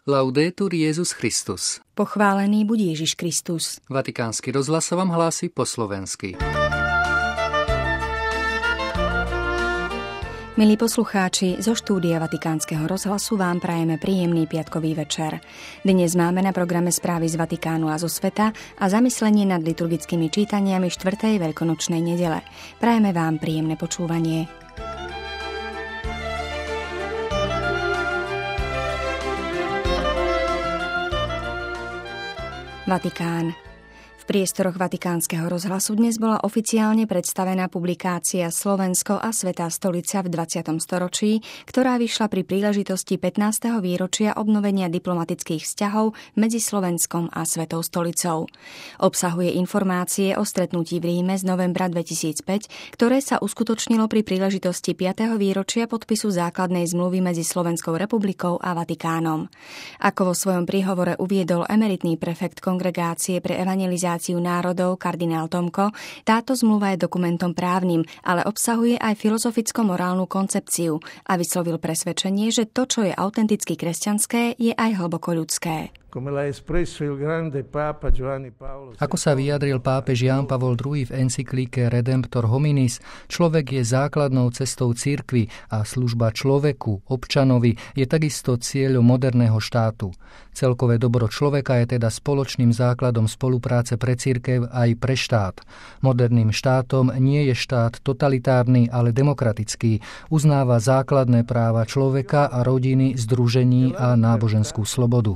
Laudetur Jesus Christus. Pochválený buď Ježiš Kristus. Vatikánsky rozhlas vám hlási po slovensky. Milí poslucháči, zo štúdia Vatikánskeho rozhlasu vám prajeme príjemný piatkový večer. Dnes máme na programe správy z Vatikánu a zo sveta a zamyslenie nad liturgickými čítaniami 4. veľkonočnej nedele. Prajeme vám príjemné počúvanie. Vatikán. V priestoroch Vatikánskeho rozhlasu dnes bola oficiálne predstavená publikácia Slovensko a Svätá stolica v 20. storočí, ktorá vyšla pri príležitosti 15. výročia obnovenia diplomatických vzťahov medzi Slovenskom a Svätou stolicou. Obsahuje informácie o stretnutí v Ríme z novembra 2005, ktoré sa uskutočnilo pri príležitosti 5. výročia podpisu základnej zmluvy medzi Slovenskou republikou a Vatikánom. Ako vo svojom príhovore uviedol emeritný prefekt Kongregácie pre evangelizáciu národov kardinál Tomko, táto zmluva je dokumentom právnym, ale obsahuje aj filozoficko-morálnu koncepciu a vyslovil presvedčenie, že to, čo je autenticky kresťanské, je aj hlboko ľudské. Ako sa vyjadril pápež Ján Pavol II v encyklike Redemptor hominis, človek je základnou cestou cirkvi a služba človeku, občanovi, je takisto cieľom moderného štátu. Celkové dobro človeka je teda spoločným základom spolupráce pre cirkev aj pre štát. Moderným štátom nie je štát totalitárny, ale demokratický. Uznáva základné práva človeka a rodiny, združení a náboženskú slobodu.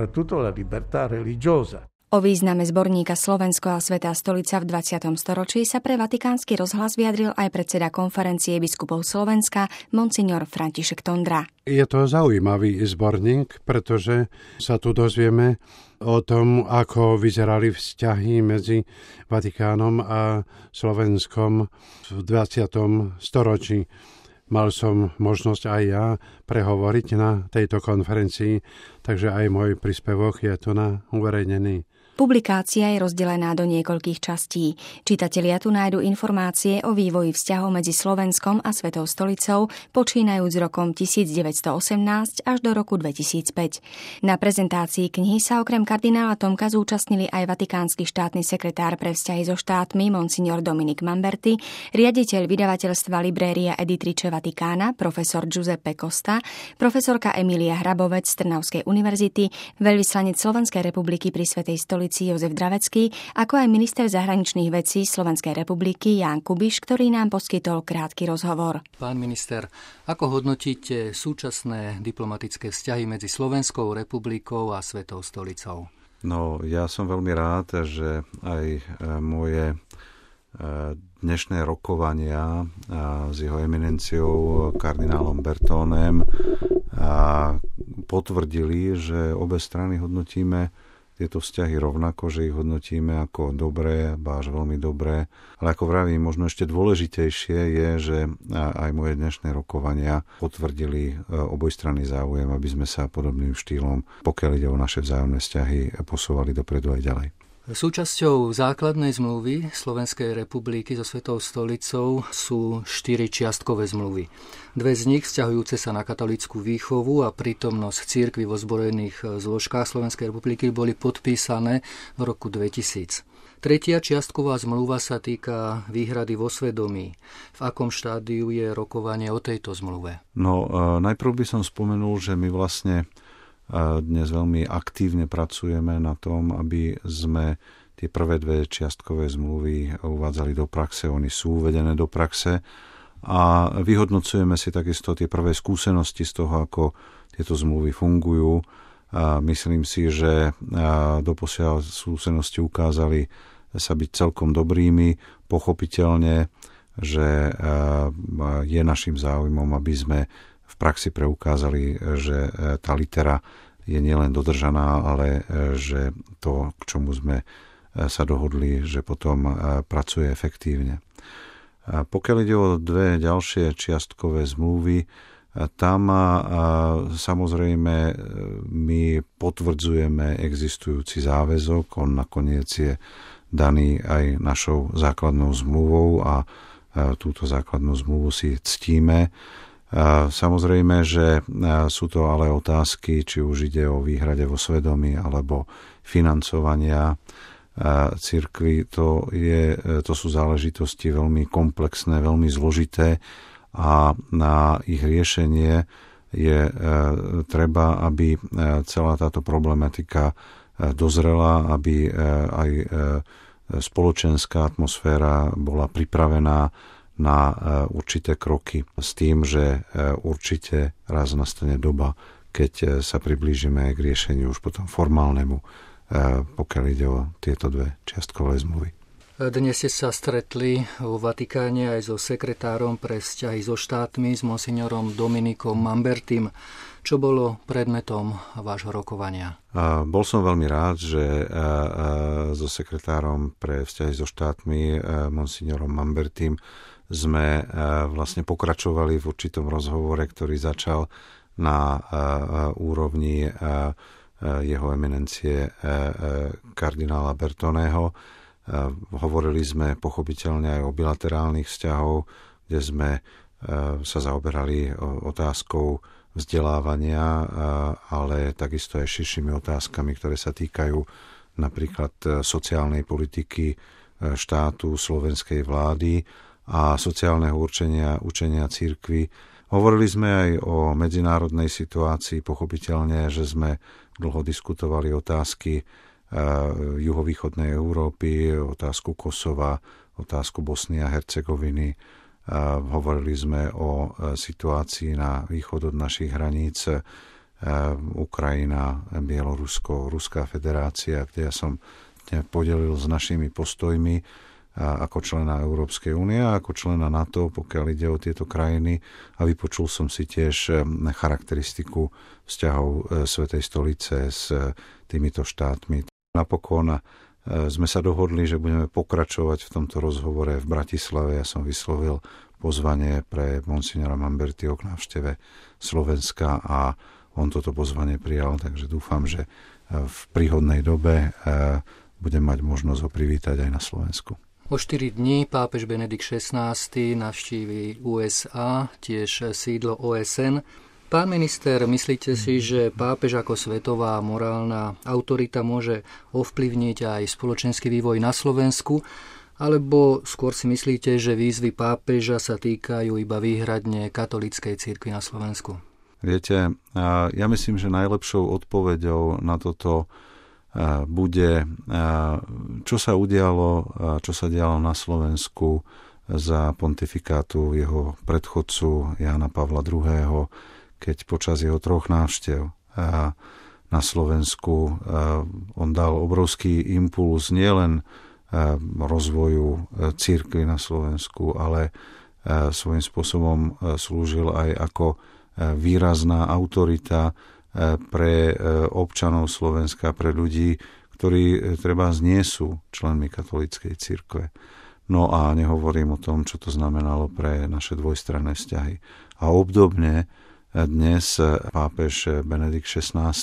O význame zborníka Slovensko a Svätá stolica v 20. storočí sa pre Vatikánsky rozhlas vyjadril aj predseda konferencie biskupov Slovenska, monsignor František Tondra. Je to zaujímavý zborník, pretože sa tu dozvieme o tom, ako vyzerali vzťahy medzi Vatikánom a Slovenskom v 20. storočí. Mal som možnosť aj ja prehovoriť na tejto konferencii, takže aj môj príspevok je tu na uverejnený. Publikácia je rozdelená do niekoľkých častí. Čitatelia tu nájdu informácie o vývoji vzťahov medzi Slovenskom a Svätou stolicou, počínajúc rokom 1918 až do roku 2005. Na prezentácii knihy sa okrem kardinála Tomka zúčastnili aj vatikánsky štátny sekretár pre vzťahy so štátmi monsignor Dominik Mamberti, riaditeľ vydavateľstva Libréria Editrice Vatikána profesor Giuseppe Costa, profesorka Emília Hrabovec z Trnavskej univerzity, veľvyslanec Slovenskej republiky pri Svätej stolici Jozef Dravecký, ako aj minister zahraničných vecí Slovenskej republiky Ján Kubiš, ktorý nám poskytol krátky rozhovor. Pán minister, ako hodnotíte súčasné diplomatické vzťahy medzi Slovenskou republikou a Svätou stolicou? No, ja som veľmi rád, že aj moje dnešné rokovania s jeho eminenciou kardinálom Bertónem potvrdili, že obe strany hodnotíme tieto vzťahy rovnako, že ich hodnotíme ako dobré, až veľmi dobré. Ale ako vravím, možno ešte dôležitejšie je, že aj moje dnešné rokovania potvrdili obojstranný záujem, aby sme sa podobným štýlom, pokiaľ ide o naše vzájomné vzťahy, posúvali dopredu aj ďalej. Súčasťou základnej zmluvy Slovenskej republiky so Svätou stolicou sú 4 čiastkové zmluvy. 2 z nich vzťahujúce sa na katolícku výchovu a prítomnosť cirkvi vo zbrojených zložkách Slovenskej republiky boli podpísané v roku 2000. Tretia čiastková zmluva sa týka výhrady vo svedomí. V akom štádiu je rokovanie o tejto zmluve? No, najprv by som spomenul, že my vlastne dnes veľmi aktívne pracujeme na tom, aby sme tie prvé 2 čiastkové zmluvy uvádzali do praxe. Oni sú uvedené do praxe a vyhodnocujeme si takisto tie prvé skúsenosti z toho, ako tieto zmluvy fungujú. Myslím si, že doposiaľ skúsenosti ukázali sa byť celkom dobrými. Pochopiteľne, že je našim záujmom, aby sme v praxi preukázali, že tá litera je nielen dodržaná, ale že to, k čomu sme sa dohodli, že potom pracuje efektívne. Pokiaľ ide o 2 ďalšie čiastkové zmluvy, tam samozrejme my potvrdzujeme existujúci záväzok, on nakoniec je daný aj našou základnou zmluvou a túto základnú zmluvu si ctíme. Samozrejme, že sú to ale otázky, či už ide o výhrade vo svedomí alebo financovania cirkvi. To sú záležitosti veľmi komplexné, veľmi zložité a na ich riešenie je treba, aby celá táto problematika dozrela, aby aj spoločenská atmosféra bola pripravená na určité kroky s tým, že určite raz nastane doba, keď sa priblížime k riešeniu už potom formálnemu, pokiaľ ide o tieto dve čiastkové zmluvy. Dnes ste sa stretli vo Vatikáne aj so sekretárom pre vzťahy so štátmi, s monsignorom Dominikom Mambertim. Čo bolo predmetom vášho rokovania? Bol som veľmi rád, že so sekretárom pre vzťahy so štátmi, monsignorom Mambertim, sme vlastne pokračovali v určitom rozhovore, ktorý začal na úrovni jeho eminencie kardinála Bertoneho. Hovorili sme pochopiteľne aj o bilaterálnych vzťahov, kde sme sa zaoberali otázkou vzdelávania, ale takisto aj širšími otázkami, ktoré sa týkajú napríklad sociálnej politiky štátu, slovenskej vlády a sociálneho učenia cirkvi. Hovorili sme aj o medzinárodnej situácii, pochopiteľne, že sme dlho diskutovali otázky juhovýchodnej Európy, otázku Kosova, otázku Bosny a Hercegoviny. Hovorili sme o situácii na východ od našich hraníc, Ukrajina, Bielorusko, Ruská federácia, kde ja som podelil s našimi postojmi ako člena Európskej únie a ako člena NATO, pokiaľ ide o tieto krajiny, a vypočul som si tiež charakteristiku vzťahov Svätej stolice s týmito štátmi. Napokon sme sa dohodli, že budeme pokračovať v tomto rozhovore v Bratislave. Ja som vyslovil pozvanie pre monsignora Mambertiho k návšteve Slovenska a on toto pozvanie prijal, takže dúfam, že v príhodnej dobe budem mať možnosť ho privítať aj na Slovensku. O 4 dní pápež Benedikt XVI navštíví USA, tiež sídlo OSN. Pán minister, myslíte si, že pápež ako svetová morálna autorita môže ovplyvniť aj spoločenský vývoj na Slovensku? Alebo skôr si myslíte, že výzvy pápeža sa týkajú iba výhradne katolíckej cirkvi na Slovensku? Viete, ja myslím, že najlepšou odpoveďou na toto bude, čo sa udialo, čo sa dialo na Slovensku za pontifikátu jeho predchodcu Jána Pavla II., keď počas jeho 3 návštev na Slovensku on dal obrovský impuls nielen rozvoju cirkvi na Slovensku, ale svojím spôsobom slúžil aj ako výrazná autorita pre občanov Slovenska, pre ľudí, ktorí trebárs nie sú členmi katolíckej cirkve. No a nehovorím o tom, čo to znamenalo pre naše dvojstranné vzťahy. A obdobne dnes pápež Benedikt XVI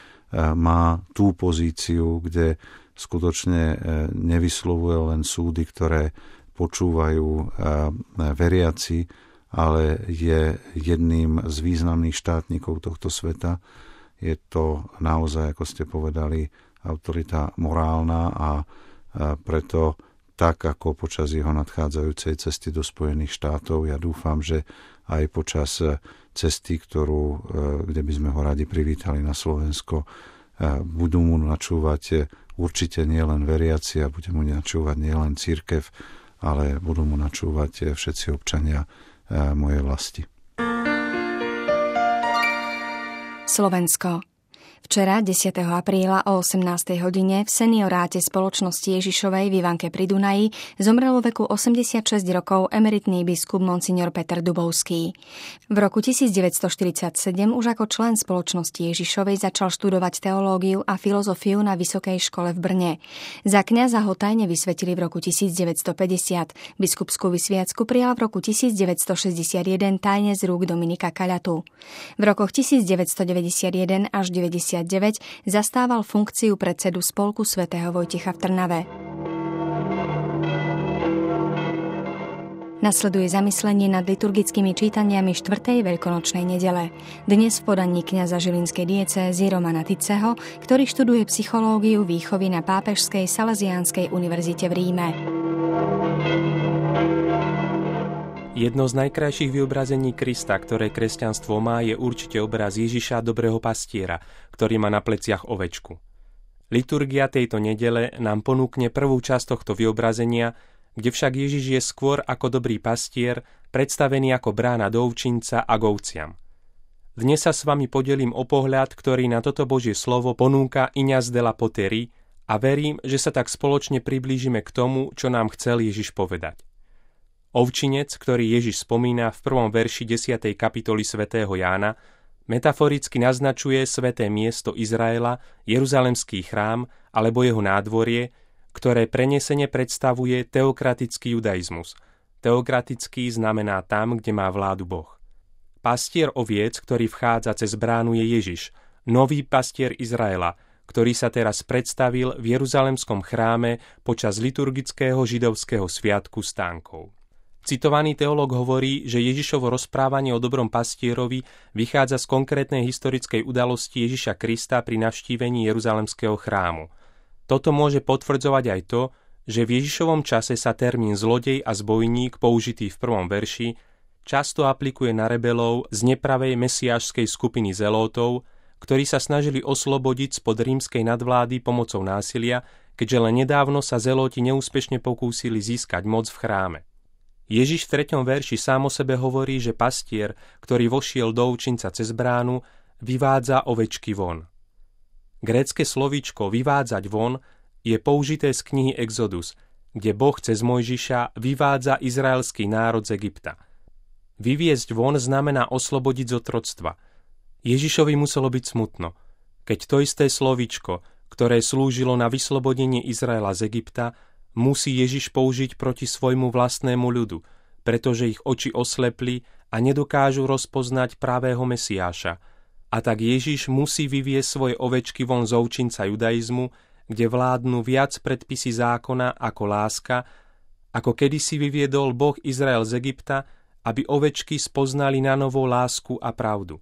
má tú pozíciu, kde skutočne nevyslovuje len súdy, ktoré počúvajú veriaci, ale je jedným z významných štátnikov tohto sveta. Je to naozaj, ako ste povedali, autorita morálna a preto tak, ako počas jeho nadchádzajúcej cesty do Spojených štátov, ja dúfam, že aj počas cesty, kde by sme ho radi privítali na Slovensko, budú mu načúvať určite nielen veriaci a bude mu načúvať nielen cirkev, ale budú mu načúvať všetci občania mojej vlasti. Slovensko. Včera, 10. apríla o 18. hodine v senioráte spoločnosti Ježišovej v Ivanke pri Dunaji zomrel vo veku 86 rokov emeritný biskup monsignor Peter Dubovský. V roku 1947 už ako člen spoločnosti Ježišovej začal študovať teológiu a filozofiu na Vysokej škole v Brne. Za kňaza ho tajne vysvetili v roku 1950. Biskupskú vysviacku prijal v roku 1961 tajne z rúk Dominika Kaľatu. V rokoch 1991 až 99 zastával funkciu predsedu Spolku svätého Vojtecha v Trnave. Nasleduje zamyslenie nad liturgickými čítaniami 4. veľkonočnej nedele. Dnes v podaní kňaza žilinskej diecézy Romana Ticeho, ktorý študuje psychológiu výchovy na Pápežskej Salesiánskej univerzite v Ríme. Jedno z najkrajších vyobrazení Krista, ktoré kresťanstvo má, je určite obraz Ježiša, dobrého pastiera, ktorý má na pleciach ovečku. Liturgia tejto nedele nám ponúkne prvú časť tohto vyobrazenia, kde však Ježiš je skôr ako dobrý pastier, predstavený ako brána do ovčinca a k ovciam. Dnes sa s vami podelím o pohľad, ktorý na toto Božie slovo ponúka Ignaz de la Poterie a verím, že sa tak spoločne priblížime k tomu, čo nám chcel Ježiš povedať. Ovčinec, ktorý Ježiš spomína v 1. verši 10. kapitoly svätého Jána, metaforicky naznačuje sväté miesto Izraela, Jeruzalemský chrám alebo jeho nádvorie, ktoré prenesene predstavuje teokratický judaizmus. Teokratický znamená tam, kde má vládu Boh. Pastier oviec, ktorý vchádza cez bránu, je Ježiš, nový pastier Izraela, ktorý sa teraz predstavil v Jeruzalemskom chráme počas liturgického židovského sviatku stánkov. Citovaný teológ hovorí, že Ježišovo rozprávanie o dobrom pastierovi vychádza z konkrétnej historickej udalosti Ježiša Krista pri navštívení Jeruzalemského chrámu. Toto môže potvrdzovať aj to, že v Ježišovom čase sa termín zlodej a zbojník, použitý v 1. verši, často aplikuje na rebelov z nepravej mesiášskej skupiny zelótov, ktorí sa snažili oslobodiť spod rímskej nadvlády pomocou násilia, keďže len nedávno sa zelóti neúspešne pokúsili získať moc v chráme. Ježiš v 3. verši sám o sebe hovorí, že pastier, ktorý vošiel do ovčinca cez bránu, vyvádza ovečky von. Grécke slovíčko vyvádzať von je použité z knihy Exodus, kde Boh cez Mojžiša vyvádza izraelský národ z Egypta. Vyviesť von znamená oslobodiť z otroctva. Ježišovi muselo byť smutno, keď to isté slovíčko, ktoré slúžilo na vyslobodenie Izraela z Egypta, musí Ježiš použiť proti svojmu vlastnému ľudu, pretože ich oči oslepli a nedokážu rozpoznať pravého Mesiáša. A tak Ježiš musí vyviesť svoje ovečky von z ovčinca judaizmu, kde vládnu viac predpisy zákona ako láska, ako kedysi vyviedol Boh Izrael z Egypta, aby ovečky spoznali na novo lásku a pravdu.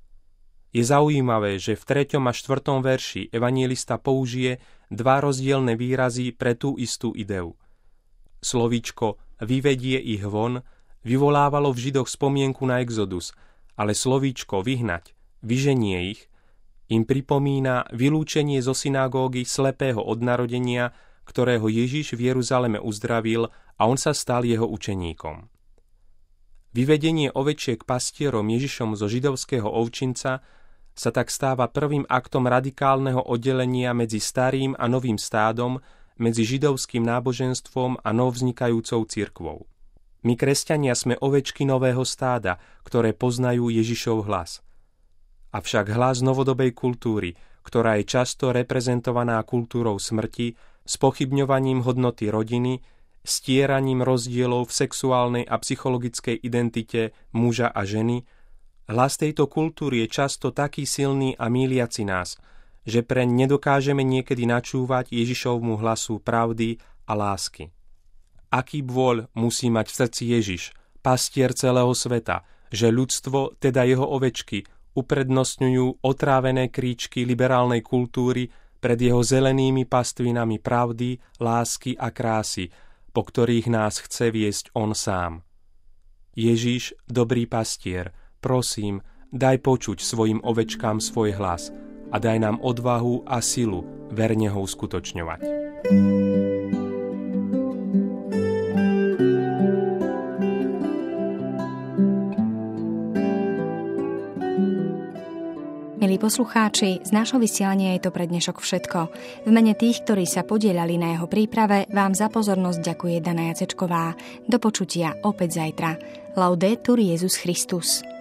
Je zaujímavé, že v 3. a 4. verši evanjelista použije dva rozdielne výrazy pre tú istú ideu. Slovíčko vyvedie ich von vyvolávalo v Židoch spomienku na Exodus, ale slovíčko vyhnať, vyženie ich, im pripomína vylúčenie zo synagógy slepého od narodenia, ktorého Ježiš v Jeruzaleme uzdravil a on sa stal jeho učeníkom. Vyvedenie ovečiek pastierom Ježišom zo židovského ovčinca sa tak stáva prvým aktom radikálneho oddelenia medzi starým a novým stádom, medzi židovským náboženstvom a novvznikajúcou cirkvou. My, kresťania, sme ovečky nového stáda, ktoré poznajú Ježišov hlas. Avšak hlas novodobej kultúry, ktorá je často reprezentovaná kultúrou smrti, spochybňovaním hodnoty rodiny, stieraním rozdielov v sexuálnej a psychologickej identite muža a ženy, hlas tejto kultúry je často taký silný a míliaci nás, že preň nedokážeme niekedy načúvať Ježišovmu hlasu pravdy a lásky. Aký bôľ musí mať v srdci Ježiš, pastier celého sveta, že ľudstvo, teda jeho ovečky, uprednostňujú otrávené kríčky liberálnej kultúry pred jeho zelenými pastvinami pravdy, lásky a krásy, po ktorých nás chce viesť on sám. Ježiš, dobrý pastier, prosím, daj počuť svojim ovečkám svoj hlas a daj nám odvahu a silu verne ho uskutočňovať. Milí poslucháči, z nášho vysielania je to pre dnešok všetko. V mene tých, ktorí sa podieľali na jeho príprave, vám za pozornosť ďakuje Dana Jacečková. Do počutia opäť zajtra. Laudetur Jesus Christus.